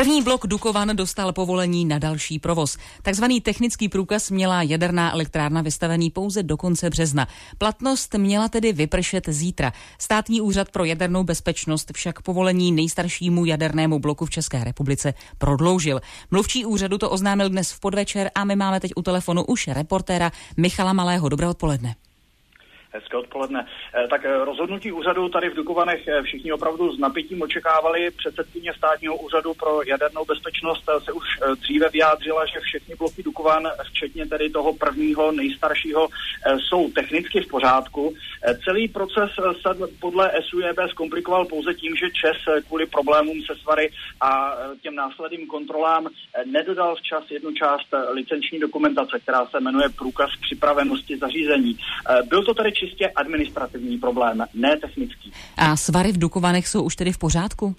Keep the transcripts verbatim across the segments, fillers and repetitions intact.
První blok Dukovan dostal povolení na další provoz. Takzvaný technický průkaz měla jaderná elektrárna vystavený pouze do konce března. Platnost měla tedy vypršet zítra. Státní úřad pro jadernou bezpečnost však povolení nejstaršímu jadernému bloku v České republice prodloužil. Mluvčí úřadu to oznámil dnes v podvečer a my máme teď u telefonu už reportéra Michala Malého. Dobré odpoledne. Hezké odpoledne. Tak rozhodnutí úřadu tady v Dukovanech všichni opravdu s napětím očekávali. Předsedkyně státního úřadu pro jadernou bezpečnost se už dříve vyjádřila, že všechny bloky Dukovan, včetně tedy toho prvního, nejstaršího, jsou technicky v pořádku. Celý proces se podle S U J B zkomplikoval pouze tím, že ČEZ kvůli problémům se svary a těm následným kontrolám nedodal včas jednu část licenční dokumentace, která se jmenuje průkaz připravenosti zařízení. Byl to tedy čistě administrativní problém, ne technický. A svary v Dukovanech jsou už tedy v pořádku?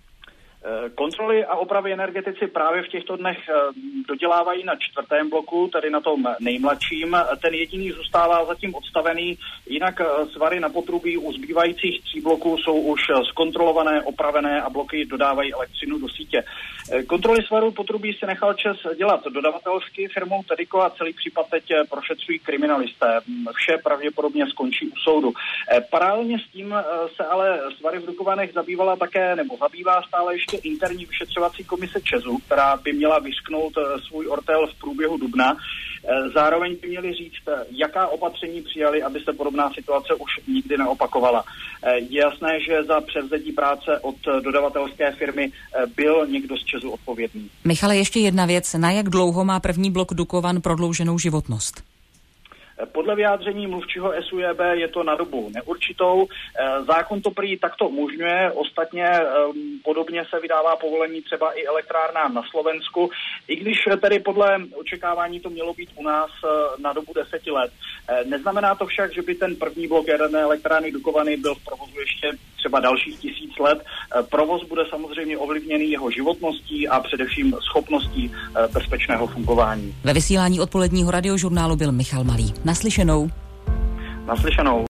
Kontroly a opravy energetici právě v těchto dnech dodělávají na čtvrtém bloku, tedy na tom nejmladším. Ten jediný zůstává zatím odstavený, jinak svary na potrubí u zbývajících tří bloků jsou už zkontrolované, opravené a bloky dodávají elektřinu do sítě. Kontroly svarů potrubí si nechal ČEZ dělat dodavatelsky firmou Tedico a celý případ teď prošetřují kriminalisté. Vše pravděpodobně skončí u soudu. Paralelně s tím se ale svary v Dukovanech zabývala také, nebo zabývá stále ještě interní vyšetřovací komise ČEZu, která by měla vyřknout svůj ortel v průběhu dubna. Zároveň by měli říct, jaká opatření přijali, aby se podobná situace už nikdy neopakovala. Je jasné, že za převzetí práce od dodavatelské firmy byl někdo z ČEZu odpovědný. Michale, ještě jedna věc. Na jak dlouho má první blok Dukovan prodlouženou životnost? Podle vyjádření mluvčího S U J B je to na dobu neurčitou. Zákon to prý takto umožňuje. Ostatně podobně se vydává povolení třeba i elektrárnám na Slovensku, i když tedy podle očekávání to mělo být u nás na dobu deseti let. Neznamená to však, že by ten první blok jaderné elektrárny Dukovany byl v provozu ještě třeba dalších tisíc let. Provoz bude samozřejmě ovlivněný jeho životností a především schopností bezpečného fungování. Ve vysílání odpoledního radiožurnálu byl Michal Malý. Naslyšenou. Naslyšenou.